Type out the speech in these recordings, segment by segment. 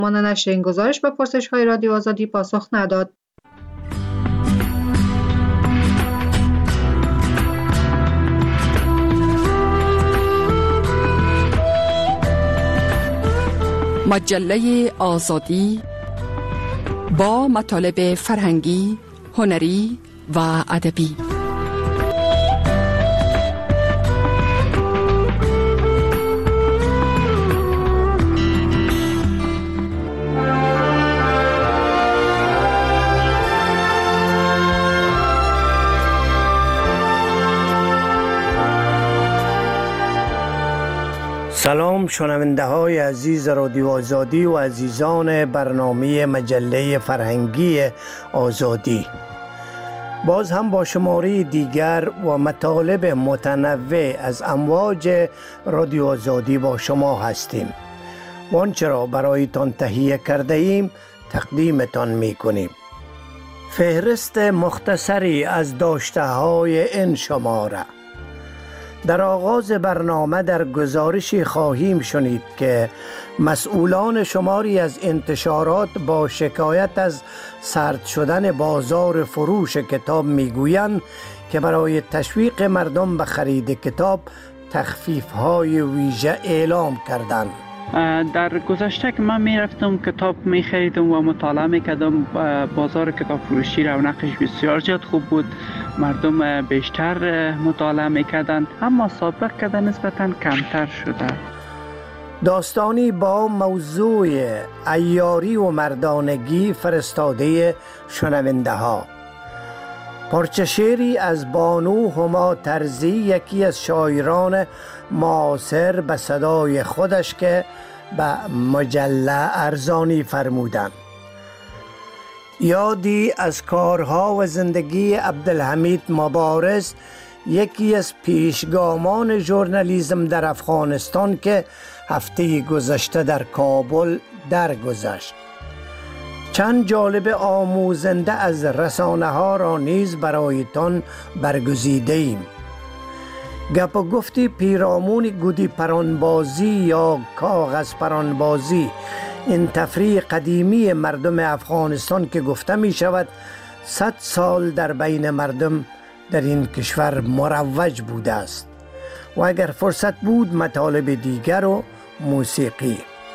سازمان نشر این گزارش به پرسش‌های رادیو آزادی پاسخ نداد. مجله آزادی با مطالب فرهنگی، هنری و ادبی. سلام شنونده های عزیز رادیو آزادی و عزیزان برنامه مجله فرهنگی آزادی. باز هم با شماره دیگر و مطالب متنوع از امواج رادیو آزادی با شما هستیم. وانچه را برایتان تهیه کرده ایم تقدیمتان می کنیم. فهرست مختصری از داشته های این شماره. در آغاز برنامه در گزارشی خواهیم شنید که مسئولان شماری از انتشارات با شکایت از سرد شدن بازار فروش کتاب میگویند که برای تشویق مردم به خرید کتاب تخفیف‌های ویژه اعلام کردند. در گذشته که من میرفتم کتاب میخریدم و مطالعه میکردم، بازار کتاب فروشی رونقش بسیار زیاد خوب بود، مردم بیشتر مطالعه میکردند، اما سابق که نسبتاً کمتر شده. داستانی با موضوع عیاری و مردانگی فرستاده شنونده ها. پارچه شعری از بانو هما ترزی، یکی از شاعران معاصر، به صدای خودش که به مجله ارزانی فرمودند. یادی از کارها و زندگی عبدالحمید مبارز، یکی از پیشگامان ژورنالیسم در افغانستان که هفته گذشته در کابل درگذشت. چند جالب آموزنده از رسانه ها را نیز برایتان برگزیده ایم. گپ و گفتی پیرامون گودی پرانبازی یا کاغذ پرانبازی، این تفریح قدیمی مردم افغانستان که گفته می شود 100 سال در بین مردم در این کشور مروج بوده است. و اگر فرصت بود مطالب دیگر و موسیقی.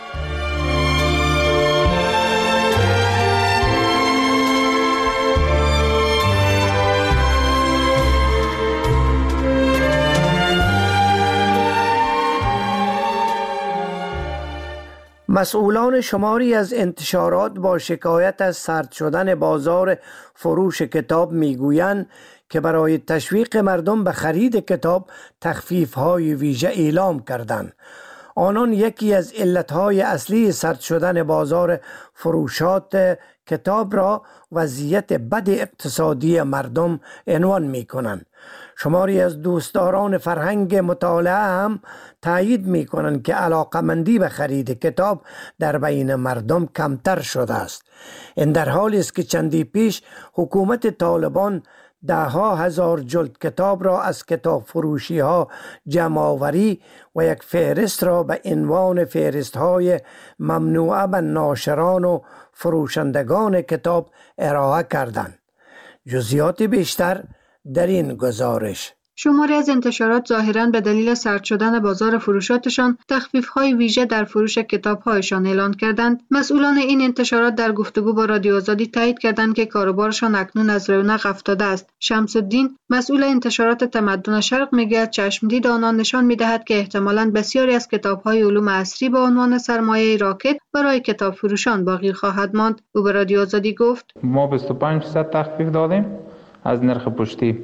مسئولان شماری از انتشارات با شکایت از سرد شدن بازار فروش کتاب میگویند که برای تشویق مردم به خرید کتاب تخفیف‌های ویژه اعلام کردند. آنان یکی از علتهای اصلی سرد شدن بازار فروشات کتاب را وضعیت بد اقتصادی مردم عنوان می‌کنند. شماری از دوستداران فرهنگ مطالعه هم تایید می کنند که علاقمندی به خرید کتاب در بین مردم کمتر شده است. این در حالی است که چندی پیش حکومت طالبان 10,000 جلد کتاب را از کتاب فروشی ها جمع آوری و یک فهرست را به عنوان فهرست های ممنوعه به ناشران و فروشندگان کتاب ارائه کردند. جزئیات بیشتر در این گزارش. شماری از انتشارات ظاهراً به دلیل سرد شدن بازار فروشاتشان تخفیف‌های ویژه در فروش کتاب‌هایشان اعلان کردند. مسئولان این انتشارات در گفتگو با رادیو آزادی تایید کردند که کاروبارشان اکنون از رونق افتاده است. شمس الدین، مسئول انتشارات تمدن شرق، میگوید چشمدید آنان نشان می‌دهد که احتمالاً بسیاری از کتاب‌های علوم عصری با عنوان سرمایه راکد برای کتاب فروشان باقی خواهد ماند. او به رادیو آزادی گفت: ما 25% تخفیف دادیم از نرخ پشتی.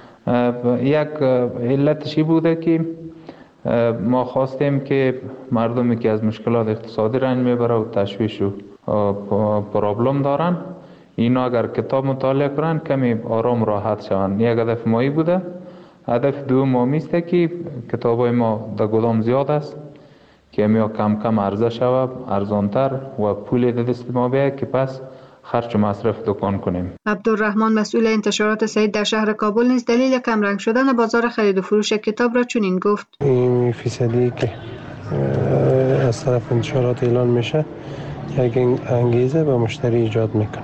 یک علتشی بوده که ما خواستیم که مردمی که از مشکلات اقتصادی رنج میبره و تشویش و پرابلم دارن، اینا اگر کتاب مطالعه کنن کمی آرام راحت شون. یک هدف مایی بوده. هدف دوم است که کتابای ما در گدام زیاد است که می کم کم عرضه شود، ارزانتر و پول در دست ما بیاید که پس خرج و مصرف دکان کنیم. عبدالرحمن، مسئول انتشارات سعید در شهر کابل، نیز دلیل کمرنگ شدن بازار خرید و فروش کتاب را چنین گفت: این فیصدی که از طرف انتشارات اعلان میشه یک انگیزه به مشتری ایجاد میکنه.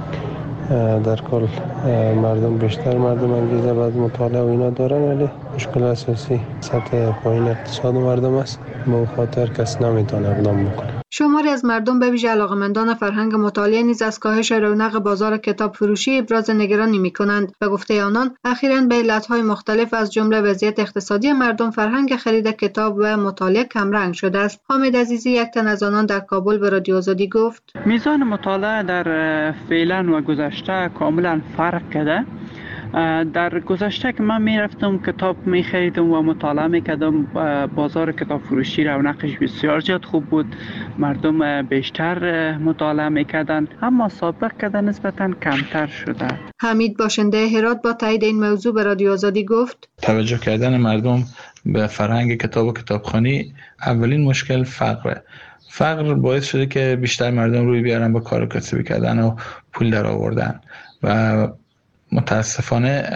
در کل مردم بیشتر انگیزه بعد مطالعه و اینا دارن، ولی مشکل اساسی سطح پایین اقتصاد مردم است. به خاطر کس نمیتونه اقدام بکنه. شماری از مردم به ویژه علاقه‌مندان فرهنگ مطالعه نیز از کاهش رونق بازار کتاب فروشی ابراز نگرانی می‌کنند. به گفته آنان اخیراً به علت‌های مختلف از جمله وضعیت اقتصادی مردم فرهنگ خرید کتاب و مطالعه کمرنگ شده است. حامد عزیزی یک تن از آنان در کابل به رادیو آزادی گفت: میزان مطالعه در فعلا و گذشته کاملا فرق کرده. در گذشته که من میرفتم کتاب میخریدم و مطالعه میکردم، بازار کتاب فروشی رونقش بسیار زیاد خوب بود، مردم بیشتر مطالعه میکردن، اما سابق کده نسبتا کمتر شده. حمید باشنده هرات با تایید این موضوع به رادیو آزادی گفت: توجه کردن مردم به فرهنگ کتاب و کتابخوانی اولین مشکل فقر باعث شده که بیشتر مردم روی بیارن با کار کسبی کردن و پول در آوردن و متاسفانه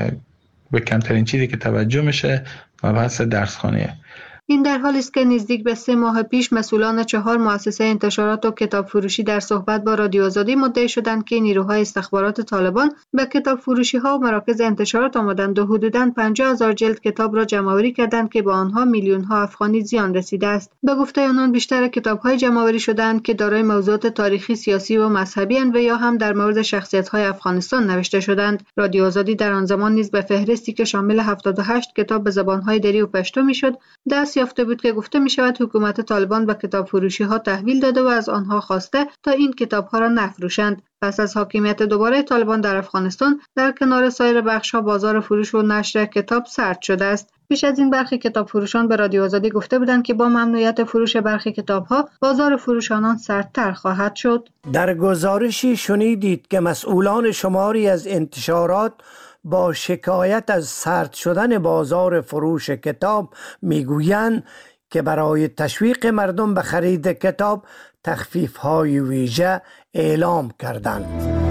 به کمترین چیزی که توجه میشه مبحث درسخوانیه. این در حالی است که نزدیک به 3 ماه پیش مسئولان 4 مؤسسه انتشارات و کتاب فروشی در صحبت با رادیو آزادی مدعی شدند که نیروهای استخبارات طالبان به کتاب فروشی ها و مراکز انتشارات آمدند و حدوداً 50,000 جلد کتاب را جمع‌آوری کردند که با آنها میلیون ها افغانی زیان رسیده است. به گفته آنان بیشتر کتاب های جمع‌آوری شده‌اند که دارای موضوعات تاریخی، سیاسی و مذهبی اند و یا هم در مورد شخصیت های افغانستان نوشته شدند. رادیو آزادی در آن زمان نیز به فهرستی که شامل 78 کتاب به زبان های دری و پشتو میشد دست یافته بود که گفته می شود حکومت طالبان به کتاب فروشی ها تحویل داده و از آنها خواسته تا این کتاب ها را نفروشند. پس از حاکمیت دوباره طالبان در افغانستان در کنار سایر بخش ها بازار فروش و نشر کتاب سرد شده است. پیش از این برخی کتاب فروشان به رادیو آزادی گفته بودند که با ممنوعیت فروش برخی کتاب ها بازار فروش آنان سردتر خواهد شد. در گزارشی شنیدید که مسئولان شماری از انتشارات با شکایت از سرد شدن بازار فروش کتاب میگویند که برای تشویق مردم به خرید کتاب تخفیف‌های ویژه اعلام کردند.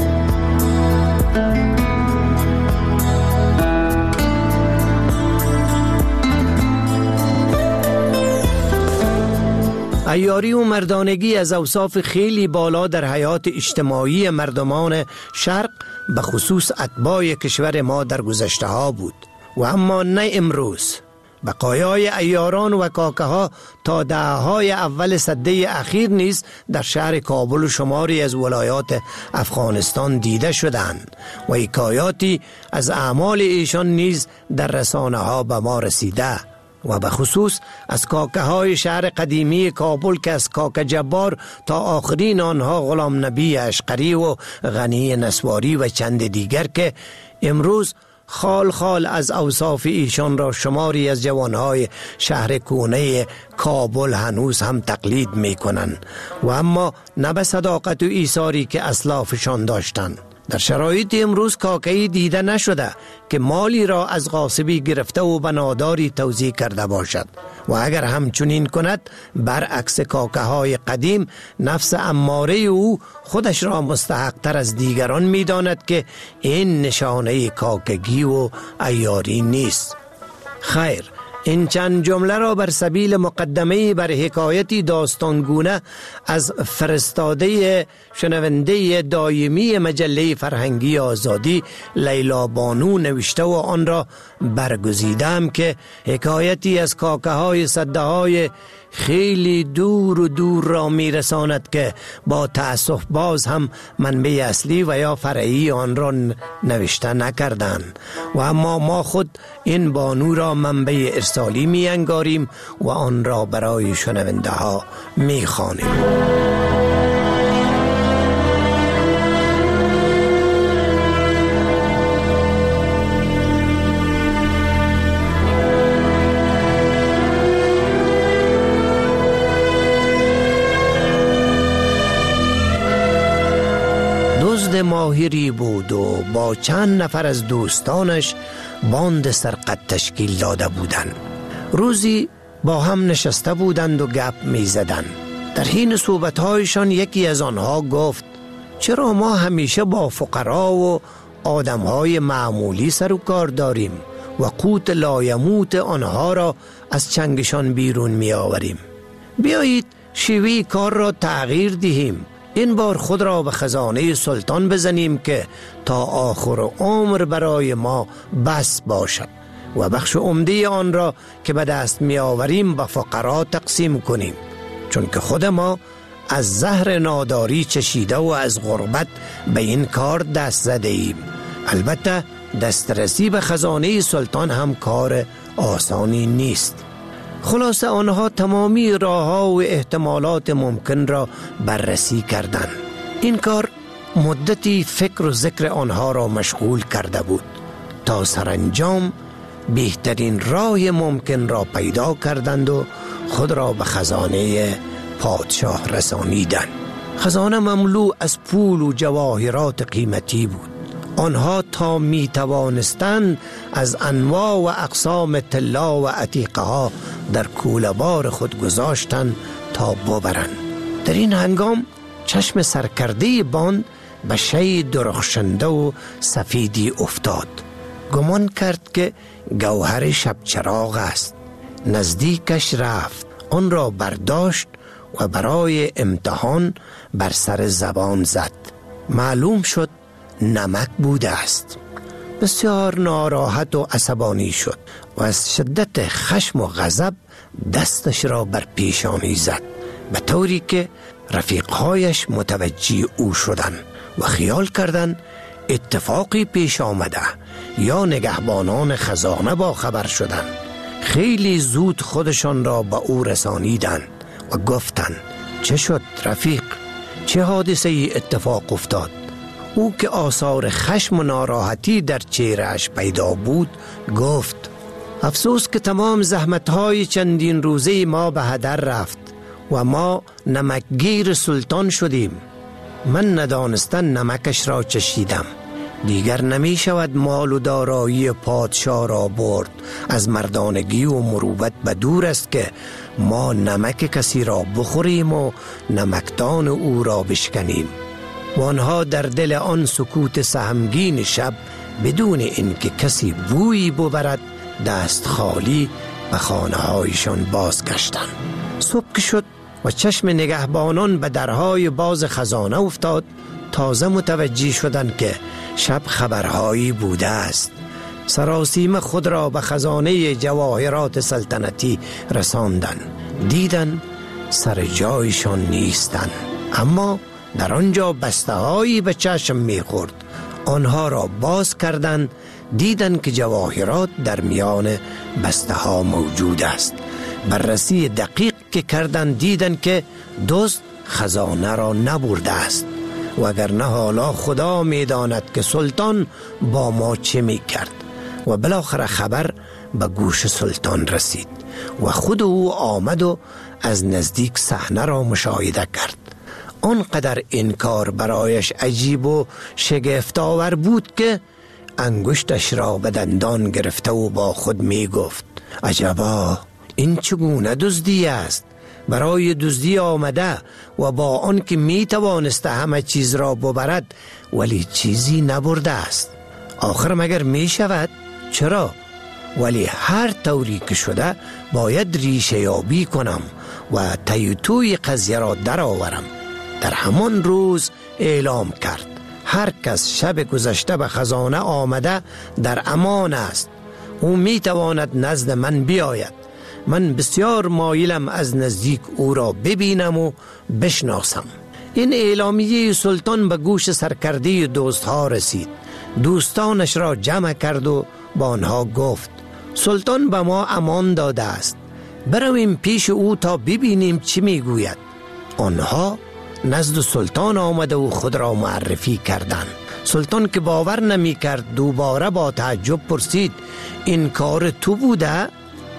عیاری و مردانگی از اوصاف خیلی بالا در حیات اجتماعی مردمان شرق به خصوص اتباع کشور ما در گذشته ها بود و اما نه امروز. بقایای عیاران و کاکه ها تا دهه‌های اول سده اخیر نیز در شهر کابل و شماری از ولایات افغانستان دیده شدند و حکایاتی از اعمال ایشان نیز در رسانه ها به ما رسیده و به خصوص از کاکه های شهر قدیمی کابل که از کاکه جبار تا آخرین آنها غلام نبی اشقری و غنی نسواری و چند دیگر که امروز خال خال از اوصاف ایشان را شماری از جوانهای شهر کونه کابل هنوز هم تقلید می کنند و اما نه به صداقت و ایثاری که اسلافشان داشتند. در شرایط امروز کاکه‌ای دیده نشده که مالی را از غاصبی گرفته و به ناداری توزیع کرده باشد و اگر همچنین کند برعکس کاکه های قدیم نفس اماره او خودش را مستحق تر از دیگران می داند که این نشانه کاکگی و عیاری نیست. خیر، این چند جمله را بر سبیل مقدمه بر حکایتی داستانگونه از فرستاده شنونده دائمی مجله فرهنگی آزادی لیلا بانو نوشته و آن را برگزیدم که حکایتی از کاکه های سده های خیلی دور و دور را میرساند که با تأسف باز هم منبع اصلی و یا فرعی آن را نوشته نکردند و اما ما خود این بانو را منبع ارسالی می انگاریم و آن را برای شنونده ها می خوانیم. ماهری بود و با چند نفر از دوستانش باند سرقت تشکیل داده بودند. روزی با هم نشسته بودند و گپ می زدند. در حین صحبت‌هایشان یکی از آنها گفت چرا ما همیشه با فقرا و آدم‌های معمولی سر و کار داریم و قوت لایموت آنها را از چنگشان بیرون می آوریم؟ بیایید شیوه کار را تغییر دهیم. این بار خود را به خزانه سلطان بزنیم که تا آخر عمر برای ما بس باشد و بخش عمده آن را که به دست می آوریم به فقرا تقسیم کنیم، چون که خود ما از زهر ناداری چشیده و از غربت به این کار دست زده ایم. البته دسترسی به خزانه سلطان هم کار آسانی نیست. خلاصه آنها تمامی راه‌ها و احتمالات ممکن را بررسی کردند. این کار مدتی فکر و ذکر آنها را مشغول کرده بود تا سرانجام بهترین راه ممکن را پیدا کردند و خود را به خزانه پادشاه رسانیدند. خزانه مملو از پول و جواهرات قیمتی بود. آنها تا می توانستند از انواع و اقسام طلا و عتیقه ها در کوله‌بار خود گذاشتند تا ببرند. در این هنگام چشم سرکرده باند به شی درخشنده و سفیدی افتاد. گمان کرد که گوهر شب چراغ است. نزدیکش رفت، آن را برداشت و برای امتحان بر سر زبان زد. معلوم شد نمک بوده است. بسیار ناراحت و عصبانی شد و از شدت خشم و غضب دستش را بر پیشانی زد، به طوری که رفیقهایش متوجه او شدند و خیال کردند اتفاقی پیش آمده یا نگهبانان خزانه با خبر شدند. خیلی زود خودشان را به او رسانیدند و گفتند چه شد رفیق؟ چه حادثه ای اتفاق افتاد؟ او که آثار خشم و ناراحتی در چهرهش پیدا بود گفت افسوس که تمام زحمتهای چندین روزه ما به هدر رفت و ما نمکگیر سلطان شدیم. من ندانستن نمکش را چشیدم. دیگر نمی شود مال و دارایی پادشاه را برد. از مردانگی و مروت به دور است که ما نمک کسی را بخوریم و نمکدان او را بشکنیم. و آنها در دل آن سکوت سهمگین شب بدون اینکه کسی بویی ببرد دست خالی به خانه هایشان بازگشتند. صبح که شد و چشم نگهبانان به درهای باز خزانه افتاد، تازه متوجه شدند که شب خبرهایی بوده است. سراسیمه خود را به خزانه جواهرات سلطنتی رساندند. دیدند سر جایشان نیستند، اما در آنجا بسته‌هایی به چشم می‌خورد. آنها را باز کردند، دیدند که جواهرات در میان بسته‌ها موجود است. بررسی دقیق که کردند دیدند که دزد خزانه را نبرده است، وگرنه حالا خدا می‌داند که سلطان با ما چه می‌کرد. و بالاخره خبر به گوش سلطان رسید و خود او آمد و از نزدیک صحنه را مشاهده کرد. آنقدر این کار برایش عجیب و شگفت‌آور بود که انگشتش را به دندان گرفته و با خود می گفت عجبا، این چگونه دزدی است؟ برای دزدی آمده و با آن که می توانسته همه چیز را ببرد ولی چیزی نبرده است. آخر مگر می شود؟ چرا؟ ولی هر طوری که شده باید ریشه یابی کنم و تیتوی قضیه را در آورم. در همان روز اعلام کرد هر کس شب گذشته به خزانه آمده در امان است. او می تواند نزد من بیاید. من بسیار مایلم از نزدیک او را ببینم و بشناسم. این اعلامیه سلطان به گوش سرکرده دوستها رسید. دوستانش را جمع کرد و با آنها گفت سلطان به ما امان داده است، برویم پیش او تا ببینیم چی میگوید. آنها نزد سلطان آمده و خود را معرفی کردند. سلطان که باور نمی کرد دوباره با تعجب پرسید این کار تو بوده؟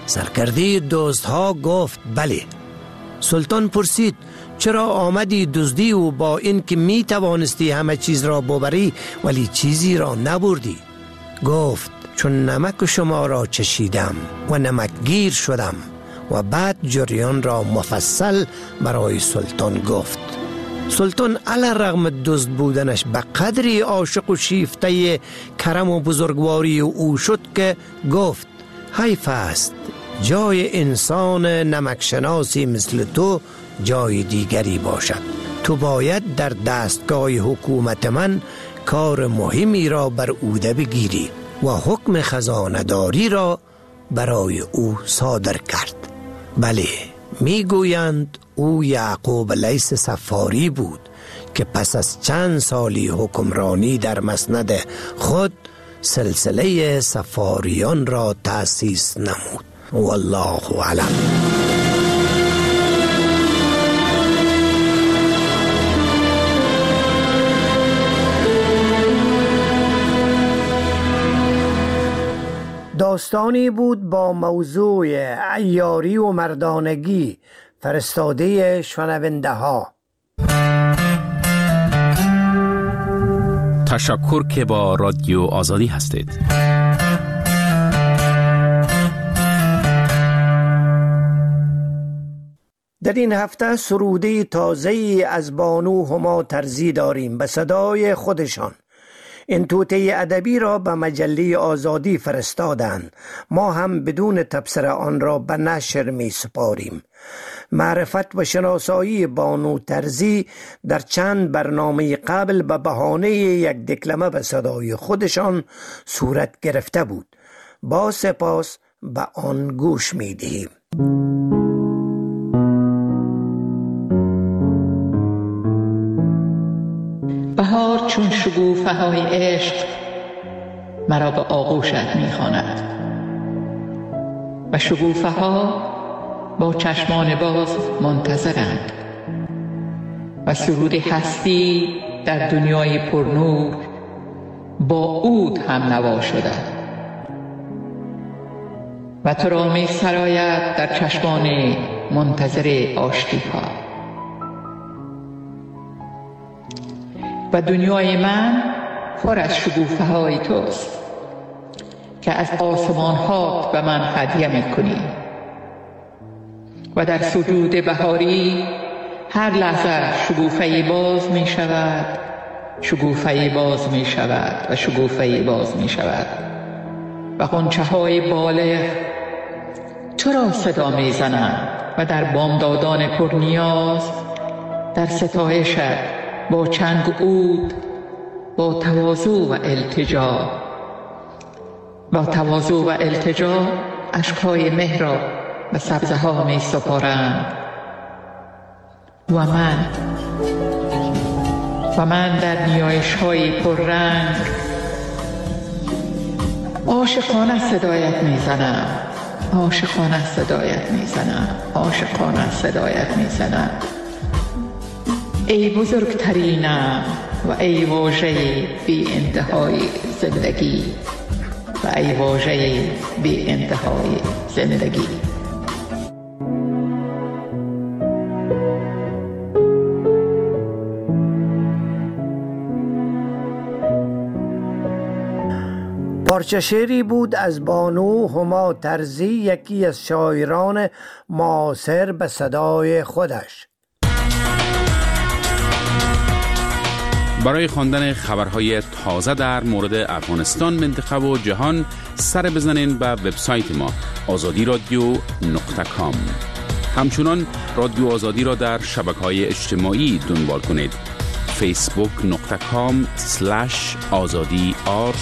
سرکرده دوستها گفت بله. سلطان پرسید چرا آمدی دزدی و با این که می توانستی همه چیز را ببری ولی چیزی را نبردی؟ گفت چون نمک شما را چشیدم و نمکگیر شدم. و بعد جریان را مفصل برای سلطان گفت. سلطان علی رغم دزد بودنش به قدری عاشق و شیفته کرم و بزرگواری او شد که گفت حیف است جای انسان نمکشناسی مثل تو جای دیگری باشد. تو باید در دستگاه حکومت من کار مهمی را بر عهده بگیری و حکم خزانه‌داری را برای او صادر کرد. بله، میگویند او یعقوب لیث صفاری بود که پس از چند سالی حکمرانی در مسند خود سلسله صفاریان را تأسیس نمود. والله اعلم. داستانی بود با موضوع عیاری و مردانگی فرستاده شنونده ها. تشکر که با رادیو آزادی هستید. در این هفته سروده تازه‌ای از بانو هما ترزی داریم به صدای خودشان. این توطئه ادبی را به مجله آزادی فرستادند. ما هم بدون تبصره آن را به نشر می سپاریم. معرفت و شناسایی بانو ترزی در چند برنامه قبل به بهانه یک دکلمه به صدای خودشان صورت گرفته بود. با سپاس به آن گوش می دهیم. بهار چون شگوفه های عشق مرا به آغوشت می‌خواند و شگوفه ها با چشمان باز منتظرند و سرود هستی در دنیای پرنور با عود هم نوا شده و تو را می سراید در چشمان منتظر آشتی ها. و دنیای من پر از شگوفه های توست که از آسمان ها به من هدیه می کنی و در سجود بهاری هر لحظه شگوفه باز می شود، شگوفه باز می شود و شگوفه باز می شود و غنچه های بالغ تو را صدا می زنند و در بامدادان پرنیاز در ستایشت با چنگ عود، با تواضع و التجا اشکهای مهر را به سبزه ها می سپارند و من در نیایش های پررنگ عاشقانه صدایت می زنم، عاشقانه صدایت می زنم، عاشقانه صدایت می زنم. ای بزرگترینم و ای واژه بی انتهای زندگی و ای واژه بی انتهای زندگی. پارچه شعری بود از بانو هما ترزی، یکی از شاعران معاصر به صدای خودش. برای خواندن خبرهای تازه در مورد افغانستان، منطقه و جهان سر بزنین به وبسایت ما azadi.radio.com. همچنان رادیو آزادی را در شبکه‌های اجتماعی دنبال کنید. facebook.com/azadi_r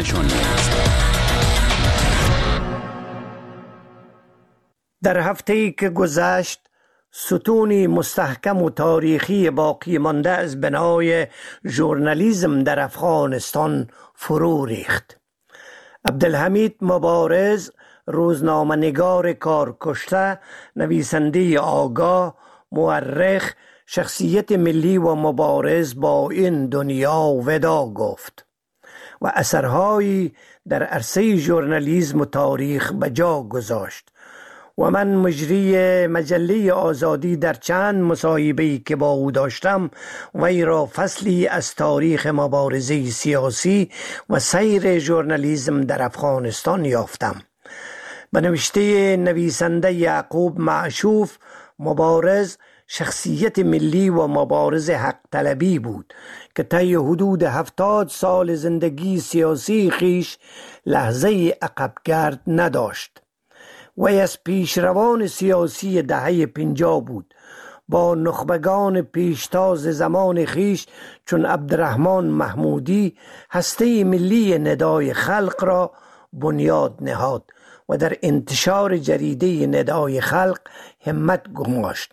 در هفته‌ای که گذشت ستونی مستحکم و تاریخی باقی مانده از بنای ژورنالیسم در افغانستان فرو ریخت. عبدالحمید مبارز، روزنامه‌نگار کارکشته، نویسنده آگاه، مورخ، شخصیت ملی و مبارز با این دنیا ودا گفت و اثرهایی در عرصه ژورنالیسم و تاریخ به جا گذاشت و من مجری مجله آزادی در چند مصاحبه‌ای که با او داشتم وی را فصلی از تاریخ مبارزه سیاسی و سیر ژورنالیسم در افغانستان یافتم. به نوشته نویسنده یعقوب معشوف، مبارز شخصیت ملی و مبارز حق طلبی بود که طی حدود 70 سال زندگی سیاسی خیش لحظه عقبگرد نداشت. وی از پیشروان سیاسی دهه 50 بود. با نخبگان پیشتاز زمان خیش چون عبدالرحمن محمودی هسته ملی ندای خلق را بنیاد نهاد و در انتشار جریده ندای خلق همت گماشت.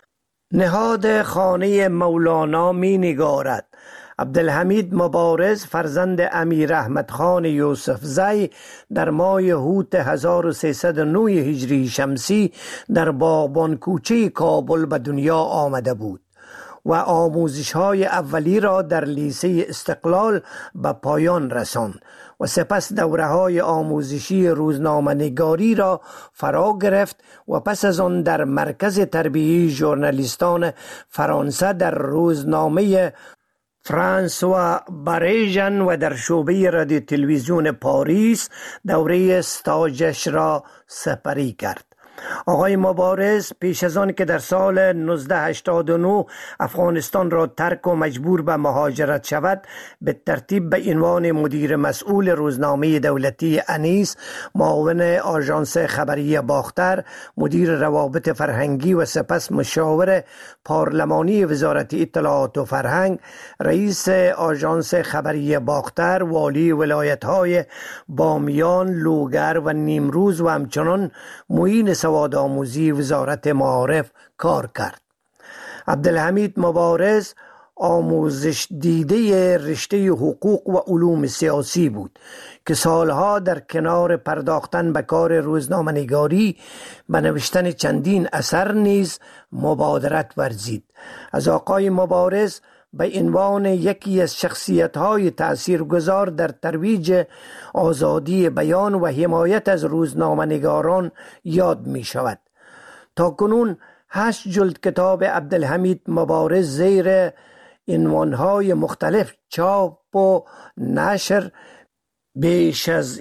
نهاد خانه مولانا می نگارد. عبدالحمید مبارز فرزند امیر احمد خان یوسف زی در ماه هوت 1309 هجری شمسی در باغبان کوچه کابل به دنیا آمده بود و آموزش های اولی را در لیسه استقلال به پایان رساند و سپس دوره های آموزشی روزنامه نگاری را فرا گرفت و پس از آن در مرکز تربیتی ژورنالیستان فرانسه در روزنامه فرانسوا باریژن و در شعبه رادیو تلویزیون پاریس دوره استاجش را سپری کرد. آقای مبارز پیش از آن که در سال 1989 افغانستان را ترک و مجبور به مهاجرت شود، به ترتیب به عنوان مدیر مسئول روزنامه دولتی انیس، معاون آژانس خبری باختر، مدیر روابط فرهنگی و سپس مشاور پارلمانی وزارت اطلاعات و فرهنگ، رئیس آژانس خبری باختر، والی ولایت‌های بامیان، لوگر و نیمروز و همچنان معین سواد آموزی وزارت معارف کار کرد. عبدالحمید مبارز آموزش دیده رشته حقوق و علوم سیاسی بود که سالها در کنار پرداختن به کار روزنامه نگاری به نوشتن چندین اثر نیز مبادرت ورزید. از آقای مبارز به عنوان یکی از شخصیت‌های تأثیرگذار در ترویج آزادی بیان و حمایت از روزنامه‌نگاران یاد می‌شود. تاکنون 8 جلد کتاب عبدالحمید مبارز زیر عنوان‌های مختلف چاپ و نشر، بیش از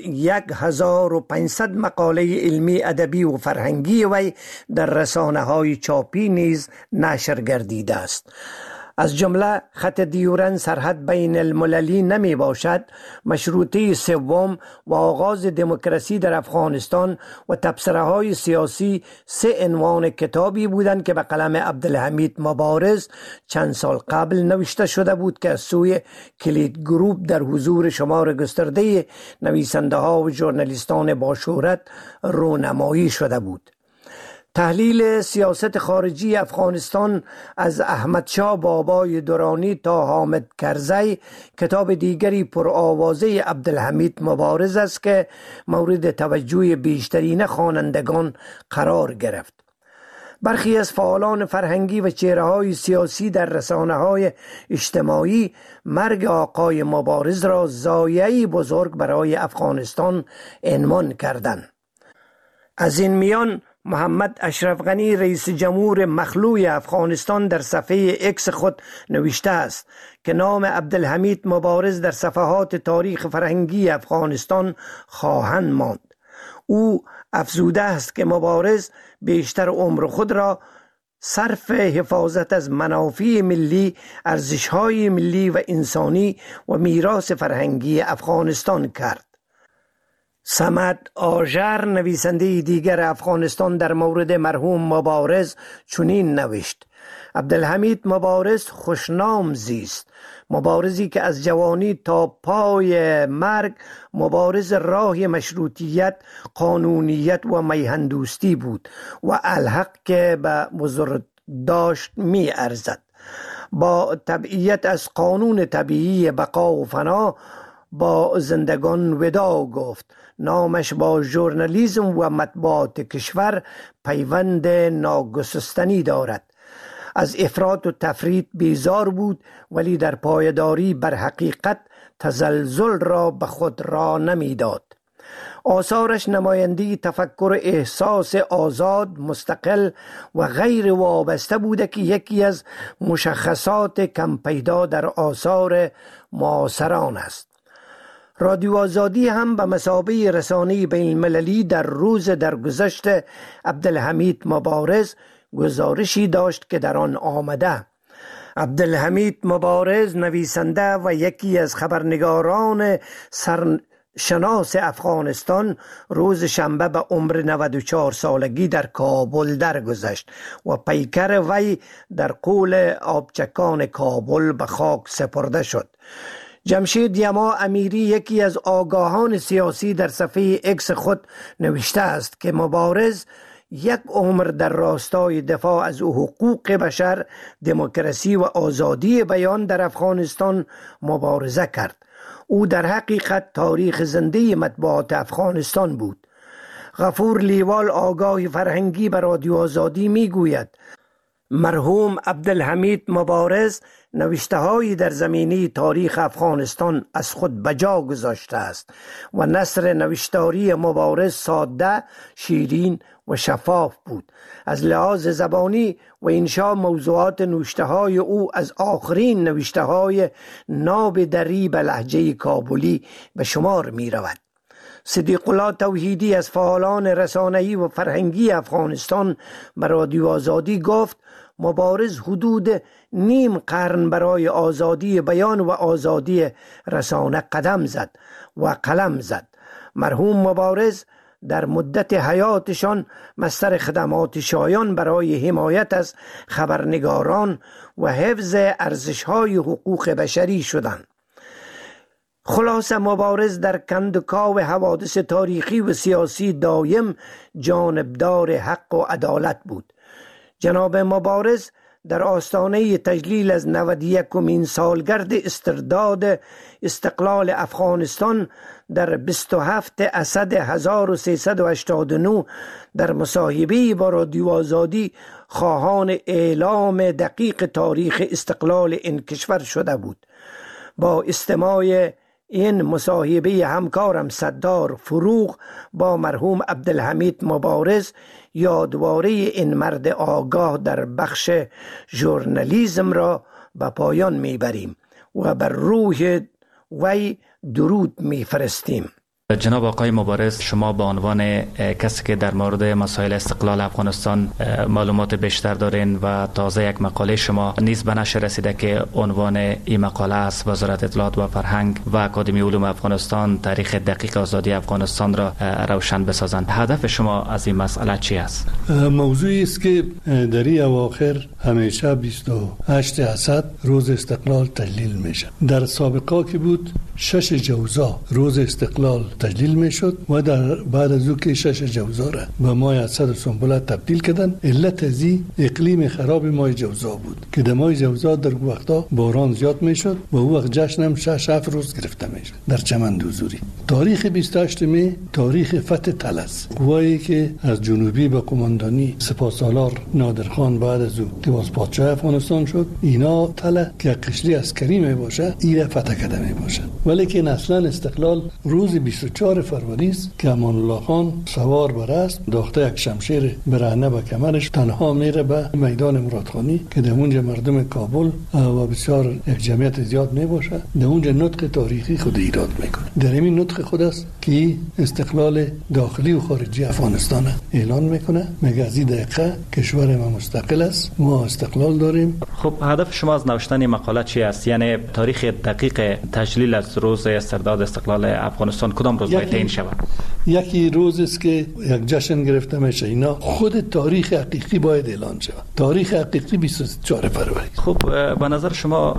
1500 مقاله علمی، ادبی و فرهنگی وی در رسانه‌های چاپی نیز نشر گردیده است. از جمله خط دیورن سرحد بین المللی نمی باشد، مشروطه سوم و آغاز دموکراسی در افغانستان و تبصره های سیاسی 3 عنوان کتابی بودند که به قلم عبدالحمید مبارز چند سال قبل نوشته شده بود که از سوی کلید گروپ در حضور شمار گسترده نویسنده ها و ژورنالیستان با شهرت رونمایی شده بود. تحلیل سیاست خارجی افغانستان از احمد شاه بابای درانی تا حامد کرزی کتاب دیگری پرآوازه عبدالحمید مبارز است که مورد توجه بیشترین خوانندگان قرار گرفت. برخی از فعالان فرهنگی و چهره‌های سیاسی در رسانه‌های اجتماعی مرگ آقای مبارز را ضایعه‌ای بزرگ برای افغانستان عنوان کردند. از این میان محمد اشرف غنی رئیس جمهور مخلوع افغانستان در صفحه اکس خود نوشته است که نام عبدالحمید مبارز در صفحات تاریخ فرهنگی افغانستان خواهند ماند. او افزوده است که مبارز بیشتر عمر خود را صرف حفاظت از منافع ملی، ارزش‌های ملی و انسانی و میراث فرهنگی افغانستان کرد. صمد آژر نویسنده دیگر افغانستان در مورد مرحوم مبارز چنین نوشت: عبدالحمید مبارز خوشنام زیست، مبارزی که از جوانی تا پای مرگ مبارز راه مشروطیت، قانونیت و میهندوستی بود و الحق که به بزرگ داشت می ارزد. با تبعیت از قانون طبیعی بقا و فنا با زندگان وداع گفت. نامش با ژورنالیسم و مطبوعات کشور پیوند ناگسستنی دارد. از افراط و تفریط بیزار بود، ولی در پایداری بر حقیقت تزلزل را به خود را نمیداد. آثارش نمایندگی تفکر احساس آزاد، مستقل و غیر وابسته بوده که یکی از مشخصات کم پیدا در آثار معاصران است. رادیو آزادی هم به مثابه رسانه بین المللی در روز درگذشت عبدالحمید مبارز گزارشی داشت که در آن آمده: عبدالحمید مبارز نویسنده و یکی از خبرنگاران شناس افغانستان روز شنبه به عمر 94 سالگی در کابل درگذشت و پیکر وی در قول آبچکان کابل به خاک سپرده شد. جمشید یما امیری، یکی از آگاهان سیاسی، در صفحه اکس خود نوشته است که مبارز یک عمر در راستای دفاع از حقوق بشر، دموکراسی و آزادی بیان در افغانستان مبارزه کرد. او در حقیقت تاریخ زنده مطبوعات افغانستان بود. غفور لیوال، آگاه فرهنگی، به رادیو آزادی می گوید مرحوم عبدالحمید مبارز نوشته‌هایی در زمینه تاریخ افغانستان از خود بجا گذاشته است و نثر نوشتاری مبارز ساده، شیرین و شفاف بود. از لحاظ زبانی و انشاء موضوعات نوشته‌های او از آخرین نوشته‌های نابدری به لهجه کابلی به شمار می رود. صدیق الله توحیدی از فعالان رسانه‌ای و فرهنگی افغانستان به رادیو آزادی گفت مبارز حدود نیم قرن برای آزادی بیان و آزادی رسانه قدم زد و قلم زد. مرحوم مبارز در مدت حیاتشان مصدر خدمات شایان برای حمایت از خبرنگاران و حفظ ارزش‌های حقوق بشری شدند. خلاصه مبارز در کندوکاو حوادث تاریخی و سیاسی دایم جانبدار حق و عدالت بود. جناب مبارز در آستانه تجلیل از 91مین سالگرد استرداد استقلال افغانستان در 27 اسد 1389 در مصاحبه‌ای با رادیو آزادی خواهان اعلام دقیق تاریخ استقلال این کشور شده بود. با استماع این مصاحبه همکارم صدار فروغ با مرحوم عبدالحمید مبارز یادواره این مرد آگاه در بخش ژورنالیسم را به پایان میبریم و بر روح وی درود میفرستیم. جناب آقای مبارز، شما به عنوان کسی که در مورد مسائل استقلال افغانستان معلومات بیشتر دارین و تازه یک مقاله شما نیز به نشر رسیده که عنوان این مقاله است وزارت اطلاعات و فرهنگ و اکادمی علوم افغانستان تاریخ دقیق آزادی افغانستان را روشن بسازند. هدف شما از این مسئله چی است؟ موضوعی است که در این اواخر همیشه 28 اسد روز استقلال تجلیل میشه. در سابقه که بود 6 جوزا روز استقلال تجلیل میشد و در بعد از او که 6 جوزا را به ماه اسد و سنبله تبدیل کردن. علت ازی اقلیم خراب ماه جوزا بود که در ماه جوزا در وقتا باران زیاد میشد و او وقت جشن هم 6 روز گرفته میشد در چمن حضوری. تاریخ 28 می تاریخ فتح طلس، قوایی که از جنوبی به قماندانی سپاسالار نادرخان بعد از او که باز پادشاه افغانستان شد، اینا طلع که قشری عسکری می باشه ایره فتح کرده می باشه. ولی که اصلا استقلال روز 24 فروری است که امان الله خان سوار بر اسب داخته یک شمشیر برهنه به کمرش تنها میره به میدان مرادخانی که در اونجا مردم کابل و بسیار یک جمعیت زیاد می باشه، در اونجا نطق تاریخی خود ایراد میکنه. در این نطق خود است که استقلال داخلی و خارجی افغانستان اعلان میکنه، میگه از این دقیقه کشور ما مستقل است، ما استقلال داریم. خب هدف شما از نوشتن مقاله چی است؟ یعنی تاریخ دقیق تجلیل از روز استرداد استقلال افغانستان کدام روز باید تعیین شود؟ یکی روز است که یک جشن گرفته میشه. اینا خود تاریخ حقیقی باید اعلان شود. تاریخ حقیقی 24 فروری. خب به نظر شما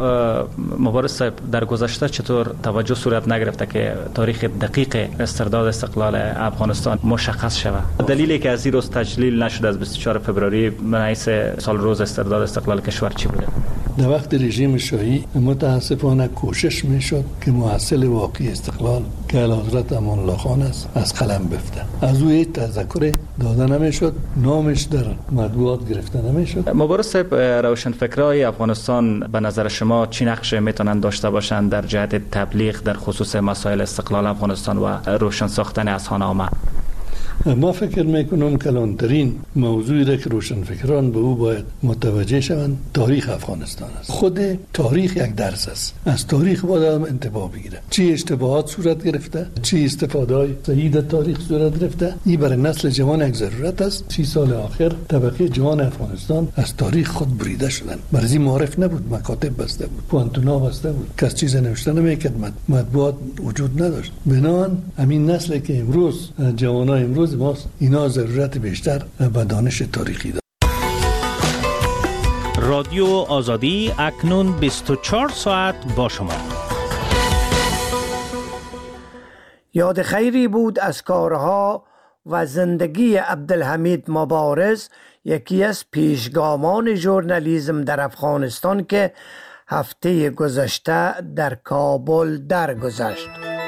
مبارز صاحب در گذشته چطور توجه صورت نگرفته که تاریخ دقیق استرداد استقلال افغانستان مشخص شود؟ دلیلی که از این روز تجلیل نشد از 24 فوریه من حیث سال روز استرداد استقلال کشور چی بوده؟ در وقت رژیم شاهی متاسفانه کوشش میشد که محصل واقعی استقلال که اعلیحضرت امان الله خان است از قلم بفته. از او تذکر داده نمیشد، نامش در مطبوعات گرفته نمیشد. مبارز صاحب، روشنفکرای افغانستان به نظر شما چی نقش میتونن داشته باشند در جهت تبلیغ در خصوص مسائل استقلال افغانستان و روشن ساختن اذهان عامه؟ ما فکر میکنم کلانترین موضوعی را که روشنفکران به او باید متوجه شوند تاریخ افغانستان است. خود تاریخ یک درس است. از تاریخ باید آدم انتباه بگیره. چی اشتباهات صورت گرفته، چی استفاده‌های صحیح در تاریخ صورت گرفته. این برای نسل جوان یک ضرورت است. 30 سال آخر طبقه جوان افغانستان از تاریخ خود بریده شدند. برای معرف نبود، مکاتب بسته بود، پوانتونا بسته بود، کس چیز نوشته نمیکرد، مطبوعات وجود نداشت. بنابراین همین نسل که امروز جوانای امروز ماست، اینا ضرورت بیشتر به دانش تاریخی دارند. رادیو آزادی اکنون 24 ساعت با شما. یاد خیری بود از کارها و زندگی عبدالحمید مبارز، یکی از پیشگامان ژورنالیسم در افغانستان که هفته گذشته در کابل درگذشت.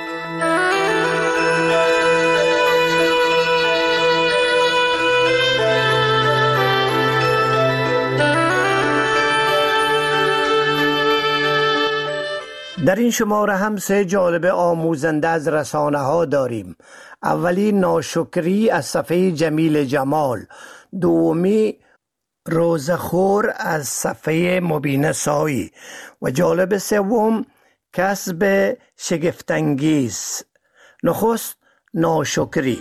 در این شماره هم 3 جالب آموزنده از رسانه ها داریم. اولی ناشکری از صفحه جمیل جمال، دومی روزخور از صفحه مبینه سایی و جالب سوم کسب شگفت‌انگیز. نخست ناشکری.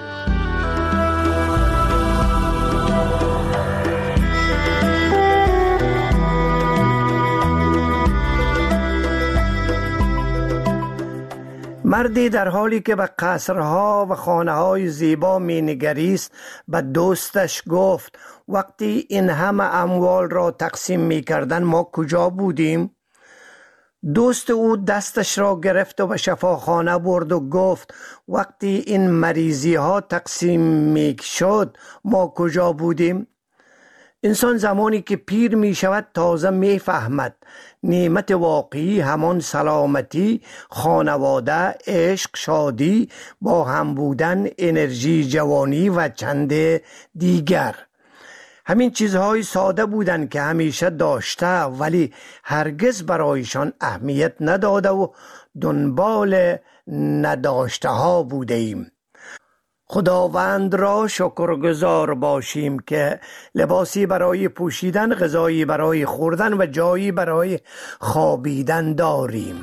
مردی در حالی که به قصرها و خانه‌های زیبا می‌نگریست به دوستش گفت وقتی این همه اموال را تقسیم می‌کردند ما کجا بودیم؟ دوست او دستش را گرفت و به شفاخانه برد و گفت وقتی این مریضی‌ها تقسیم می‌شد ما کجا بودیم؟ انسان زمانی که پیر می شود تازه می فهمد نعمت واقعی همان سلامتی، خانواده، عشق، شادی، با هم بودن، انرژی، جوانی و چند دیگر. همین چیزهای ساده بودند که همیشه داشته ولی هرگز برایشان اهمیت نداده و دنبال نداشته ها بوده ایم. خداوند را شکرگزار باشیم که لباسی برای پوشیدن، غذایی برای خوردن و جایی برای خوابیدن داریم.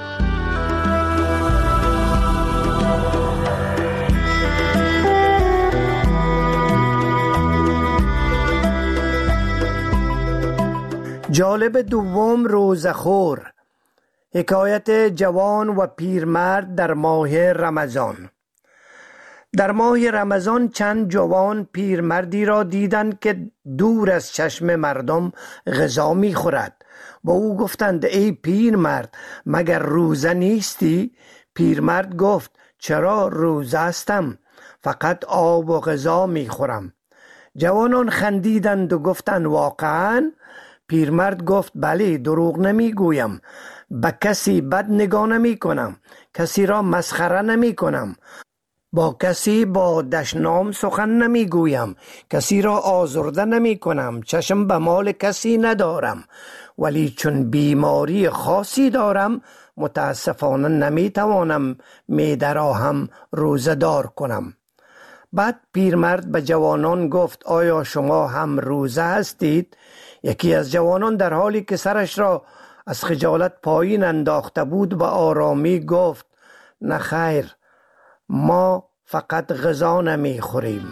جالب دوم روزخور، حکایت جوان و پیرمرد در ماه رمضان. در ماه رمضان چند جوان پیرمردی را دیدند که دور از چشم مردم غذا می‌خورد. با او گفتند ای پیرمرد مگر روزه نیستی؟ پیرمرد گفت چرا روزه هستم، فقط آب و غذا می‌خورم. جوانان خندیدند و گفتند واقعاً؟ پیرمرد گفت بله، دروغ نمیگویم. به کسی بد نگاه نمی کنم، کسی را مسخره نمی کنم، با کسی با دشنام سخن نمی گویم، کسی را آزرده نمی کنم، چشم به مال کسی ندارم، ولی چون بیماری خاصی دارم متاسفانه نمی توانم معده را هم روزه دار کنم. بعد پیرمرد به جوانان گفت آیا شما هم روزه هستید؟ یکی از جوانان در حالی که سرش را از خجالت پایین انداخته بود به آرامی گفت نه خیر، ما فقط غذا نمی خوریم.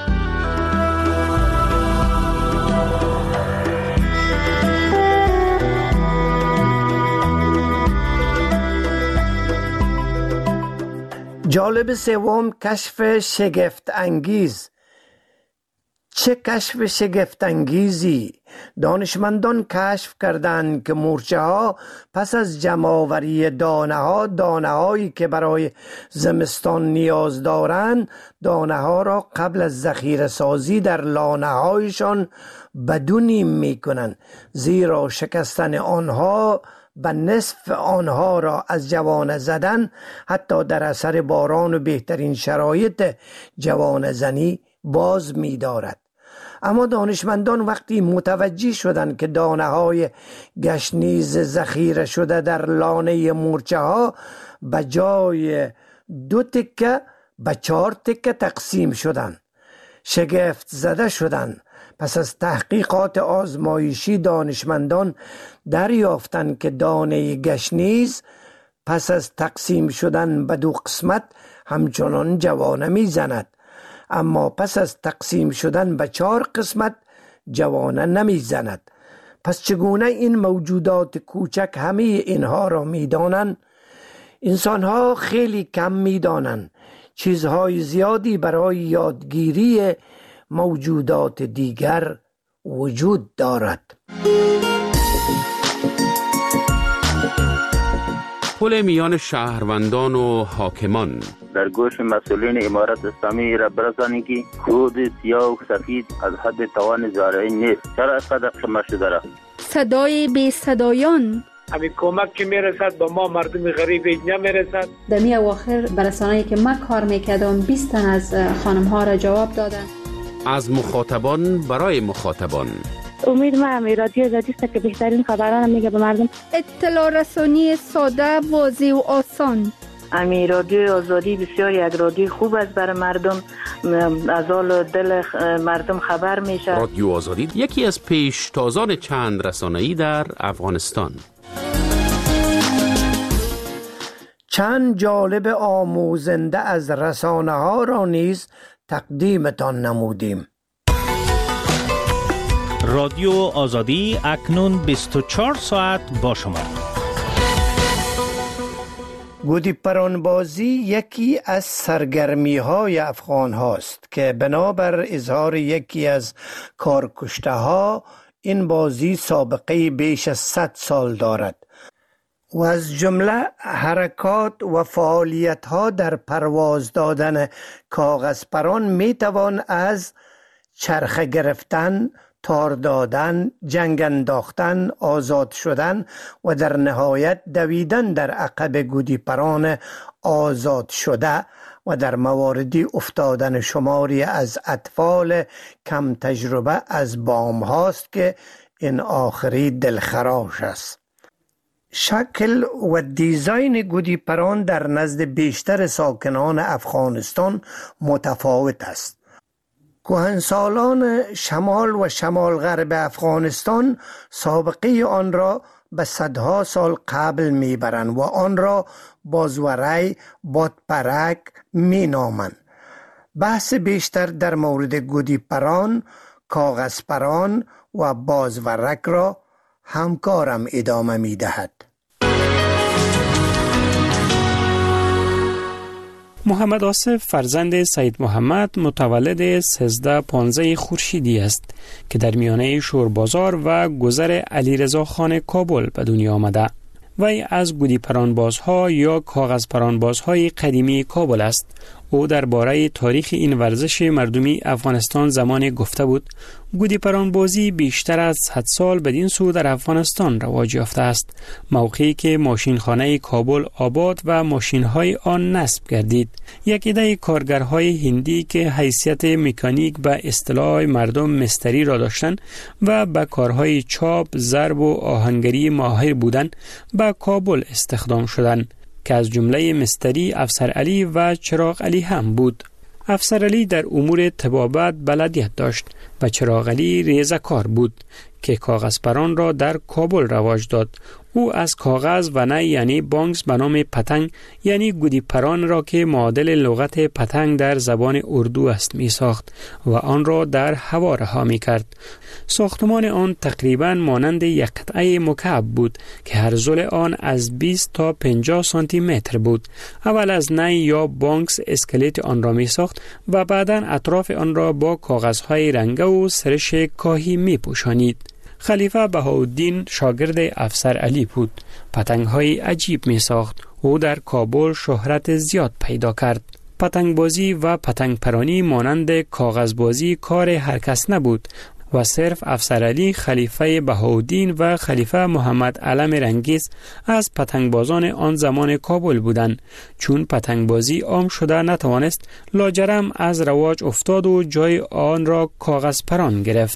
جالب سوم کشف شگفت انگیز. چه کشف شگفت انگیزی! دانشمندان کشف کردند که مورچه ها پس از جمع‌آوری دانه هایی که برای زمستان نیاز دارند، دانه ها را قبل از ذخیره سازی در لانه هایشان بدونیم می کنند، زیرا شکستن آنها به نصف آنها را از جوانه زدن حتی در اثر باران و بهترین شرایط جوانه زنی باز می دارد. اما دانشمندان وقتی متوجه شدند که دانه های گشنیز ذخیره شده در لانه مورچه ها به جای 2 تکه به 4 تکه تقسیم شدند. شگفت زده شدند. پس از تحقیقات آزمایشی دانشمندان دریافتند که دانه گشنیز پس از تقسیم شدن به 2 قسمت همچنان جوانه می زند، اما پس از تقسیم شدن به 4 قسمت جوانه نمی زند. پس چگونه این موجودات کوچک همه اینها را می دانند؟ انسان ها خیلی کم می دانند. چیزهای زیادی برای یادگیری موجودات دیگر وجود دارد. پل میان شهروندان و حاکمان. در گوش مسئولین امارت اسلامی را برسانید که کود سیاه و سفید از حد توان زارعین نیست. چرا اینقدر خاموش شده را؟ صدای بی صدایان. همین کمک که میرسد به ما مردم غریب نمیرسد. در می اواخر برسانه‌ای که من کار میکردم 20 تن از خانم ها را جواب دادن. از مخاطبان برای مخاطبان. امید ما رادیو آزادی است که بهترین خبران میگه به مردم. اطلاع رسانی ساده، واضح و آسان. رادیو آزادی بسیار یک رادیو خوب است برای مردم، از حال دل مردم خبر میشه. رادیو آزادی یکی از پیشتازان چند رسانه‌ای در افغانستان. چند جالب آموزنده از رسانه ها را نیز تقدیمتان نمودیم. رادیو آزادی اکنون 24 ساعت با شما. گودی پرانبازی یکی از سرگرمی های افغان هاست که بنابر اظهار یکی از کارکشته ها این بازی سابقه بیش از 100 سال دارد و از جمله حرکات و فعالیت ها در پرواز دادن کاغذ پران می توان از چرخه گرفتن، تار دادن، جنگ انداختن، آزاد شدن و در نهایت دویدن در عقب گودی پران آزاد شده و در مواردی افتادن شماری از اطفال کم تجربه از بام هاست که این آخری دلخراش است. شکل و دیزاین گودی پران در نزد بیشتر ساکنان افغانستان متفاوت است. کهنسالان شمال و شمال غرب افغانستان سابقه آن را به صدها سال قبل میبرند و آن را بازوری بادپرک می نامند. بحث بیشتر در مورد گودی پران، کاغذ پران و بازورک را همکارم ادامه می دهد. محمد آصف فرزند سید محمد متولد 1315 خورشیدی است که در میانه شوربازار و گذر علیرضا خان کابل به دنیا آمده. وی از گودی پرانبازها یا کاغذ پرانبازهای قدیمی کابل است. او درباره تاریخ این ورزش مردمی افغانستان زمان گفته بود: گودی پرانبازی بیشتر از 100 سال بدین سو در افغانستان رواج یافته است، موقعی که ماشینخانه کابل آباد و ماشینهای آن نصب گردید. یک عده کارگرهای هندی که حیثیت مکانیک به اصطلاح مردم مستری را داشتند و به کارهای چاپ، ضرب و آهنگری ماهر بودند به کابل استخدام شدند که از جمله مستری افسر علی و چراغ علی هم بود. افسر علی در امور طبابت بلدیت داشت و چراغ علی ریزه‌کار بود که کاغذ پران را در کابل رواج داد. او از کاغذ و نه یعنی بانکس به نام پتنگ یعنی گودی پران را که معادل لغت پتنگ در زبان اردو است می ساخت و آن را در هوا رها می کرد. ساختمان آن تقریبا مانند یک قطعه مکعب بود که هر زل آن از 20 تا 50 سانتی متر بود. اول از نی یا بانکس اسکلت آن را می ساخت و بعدا اطراف آن را با کاغذهای رنگه و سرش کاهی می پوشانید. خلیفه بهاءالدین شاگرد افسر علی بود. پتنگ‌های عجیب می ساخت. او در کابل شهرت زیاد پیدا کرد. پتنگ بازی و پتنگ پرانی مانند کاغذ بازی کار هر کس نبود و صرف افسر علی، خلیفه بهاءالدین و خلیفه محمد علم رنگیز از پتنگ بازان آن زمان کابل بودند. چون پتنگ بازی عام شده نتوانست، لاجرم از رواج افتاد و جای آن را کاغذ پران گرفت.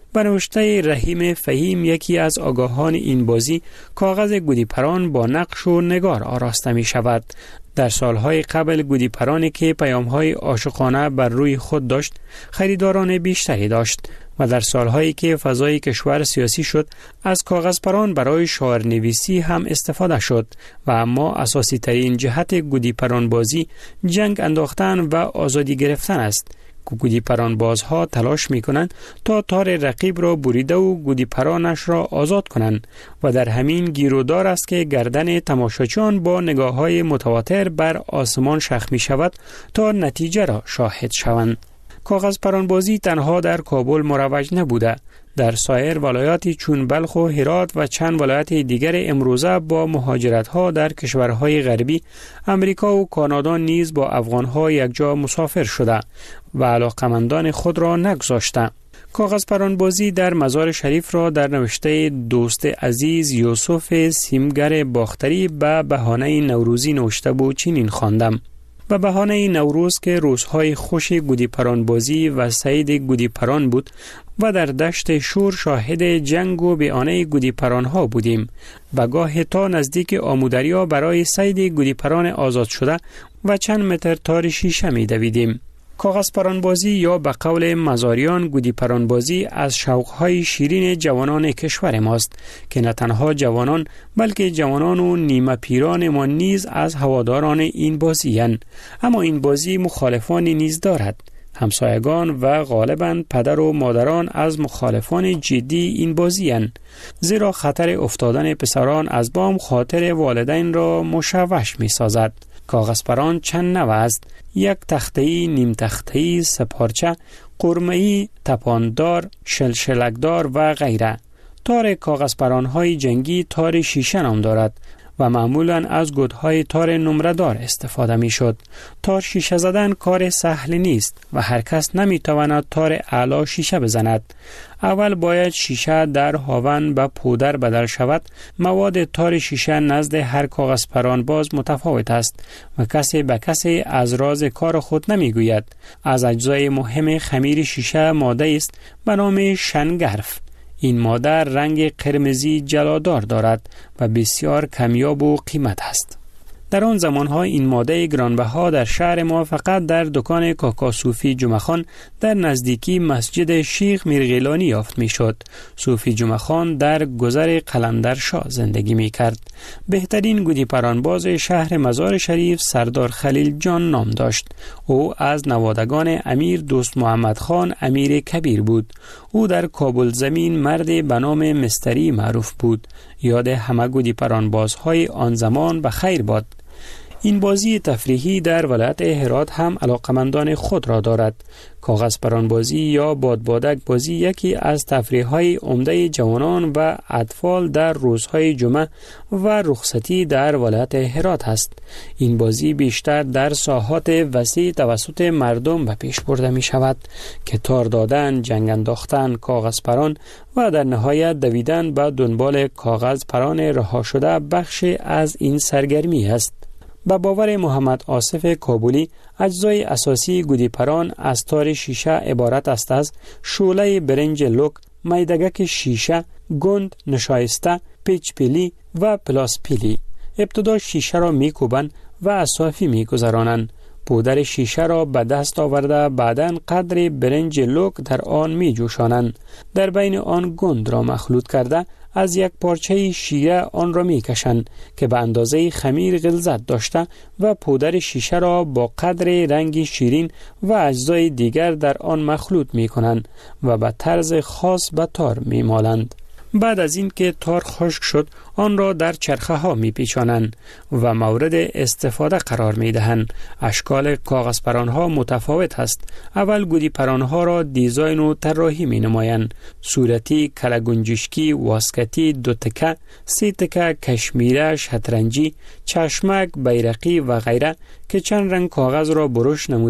به نوشته رحیم فهیم، یکی از آگاهان این بازی، کاغذ گودی پران با نقش و نگار آراسته می شود. در سالهای قبل گودی پرانی که پیام‌های عاشقانه بر روی خود داشت، خریداران بیشتری داشت و در سالهایی که فضای کشور سیاسی شد، از کاغذ پران برای شعارنویسی هم استفاده شد و اما اساسی ترین جهت گودی پران بازی جنگ انداختن و آزادی گرفتن است. گودی پران بازها تلاش می کنند تا تار رقیب را بریده و گودی پرانش را آزاد کنند و در همین گیرودار است که گردن تماشاچیان با نگاه های متواتر بر آسمان شخ می شود تا نتیجه را شاهد شوند. کاغذ پران بازی تنها در کابل مروج نبوده. در سایر ولایاتی چون بلخ و هرات و چند ولایت دیگر امروزه با مهاجرت‌ها در کشورهای غربی، امریکا و کانادا نیز با افغان‌ها یکجا مسافر شده و علاقمندان خود را نگذاشته. کاغذ پران بازی در مزار شریف را در نوشته دوست عزیز یوسف سیمگر باختری به بهانه نوروزی نوشته بود چنین خواندم: به بهانه نوروز که روزهای خوش گودی پران بازی و صید گودی پران بود و در دشت شور شاهد جنگ و بیانه گودی پران ها بودیم و گاه تا نزدیک آمودریا برای صید گودی پران آزاد شده و چند متر تار شیشه می دویدیم. کاغذ پران بازی یا به قول مزاریان گودی پران بازی از شوقهای شیرین جوانان کشور ماست که نه تنها جوانان بلکه جوانان و نیمه پیران ما نیز از هواداران این بازی هستند. اما این بازی مخالفانی نیز دارد. همسایگان و غالباً پدر و مادران از مخالفان جدی این بازی هستند، زیرا خطر افتادن پسران از بام خاطر والدین را مشوش می سازد. کاغذ پران چند نوع است: یک تخته‌ای، نیم تخته‌ای، سپارچه، قرمه‌ای، تپاندار، شلشلکدار و غیره. تار کاغذ پران‌های جنگی تار شیشه نام دارد و معمولاً از گودهای تار نمره‌دار استفاده می‌شد. تار شیشه زدن کار سهل نیست و هر کس نمی‌تواند تار اعلی شیشه بزند. اول باید شیشه در هاون به پودر بدل شود. مواد تار شیشه نزد هر کاغذ پران باز متفاوت است و کسی به کسی از راز کار خود نمی‌گوید. از اجزای مهم خمیر شیشه ماده است به نام شنگرف. این ماده رنگ قرمزی جلادار دارد و بسیار کمیاب و قیمت است. در آن زمانها این ماده گرانبها در شهر ما فقط در دکان کاکا صوفی جمعخان در نزدیکی مسجد شیخ میرغیلانی یافت می شد. صوفی جمعخان در گذر قلندرشاه زندگی می کرد. بهترین گودی پرانباز شهر مزار شریف سردار خلیل جان نام داشت. او از نوادگان امیر دوست محمد خان امیر کبیر بود. او در کابل زمین مرد به نام مستری معروف بود. یاد همه گودی پرانبازهای آن زمان به خیر باد. این بازی تفریحی در ولایت هرات هم علاقمندان خود را دارد. کاغذ پران بازی یا بادبادک بازی یکی از تفریح‌های عمده جوانان و اطفال در روزهای جمعه و رخصتی در ولایت هرات است. این بازی بیشتر در ساحات وسیع توسط مردم به پیش برده می شود که تار دادن، جنگ انداختن، کاغذ پران و در نهایت دویدن به دنبال کاغذ پران رها شده بخشی از این سرگرمی است. به باور محمد آصف کابلی، اجزای اساسی گودی پران از تار شیشه عبارت است از شعله برنج لوک، میدگک شیشه، گند نشایسته، پیچ پیلی و پلاس پیلی. ابتدا شیشه را میکوبند و از صافی میگذرانند. پودر شیشه را به دست آورده بعداً قدر برنج لوک در آن می جوشانند. در بین آن گند را مخلوط کرده از یک پارچه شیره آن را می کشند که به اندازه خمیر غلظت داشته و پودر شیشه را با قدر رنگ شیرین و اجزای دیگر در آن مخلوط می کنند و به طرز خاص به تار می مالند. بعد از این که تار خشک شد آن را در چرخه ها می پیچانند و مورد استفاده قرار می دهند. اشکال کاغذ پران ها متفاوت است. اول گودی پران ها را دیزاین و طراحی می نمایند. صورتی، کلگنجشکی، واسکتی، دو تکه، سی تکه، کشمیره، شطرنجی، چشمک، بیرقی و غیره که چند رنگ کاغذ را برش نموده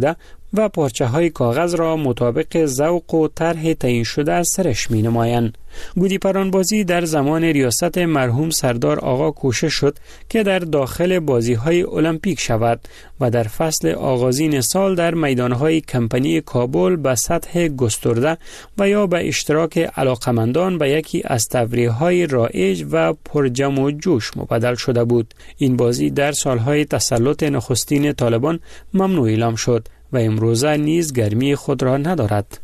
و پارچه های کاغذ را مطابق ذوق و طرح تعیین شده از سرش می نمایند. گودی پرانبازی در زمان ریاست مرحوم سردار آقا کوشش شد که در داخل بازی های المپیک شود و در فصل آغازین سال در میدانهای کمپانی کابل به سطح گسترده و یا به اشتراک علاقمندان به یکی از تفریح‌های رایج و پرجم و جوش مبدل شده بود. این بازی در سالهای تسلط نخستین طالبان ممنوع اعلام شد و امروزه نیز گرمی خود را ندارد.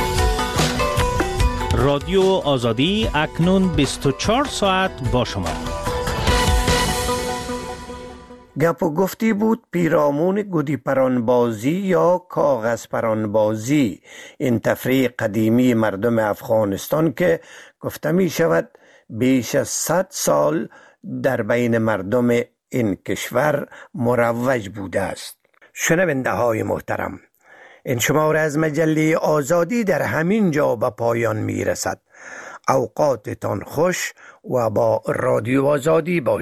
رادیو آزادی اکنون 24 ساعت با شما. گپ و گفتی بود پیرامون گودی پرانبازی یا کاغذ پرانبازی، این تفریح قدیمی مردم افغانستان که گفته می شود بیش از 100 سال در بین مردم این کشور مروج بوده است. شنونده های محترم، این شماره از مجله آزادی در همین جا به پایان می رسد. اوقاتتان خوش و با رادیو آزادی باشید.